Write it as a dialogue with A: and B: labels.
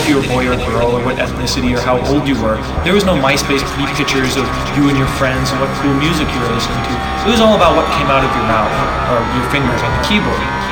A: if you were a boy or a girl or what ethnicity or how old you were. There was no MySpace pictures of you and your friends and what cool music you were listening to. It was all about what came out of your mouth or your fingers on the keyboard.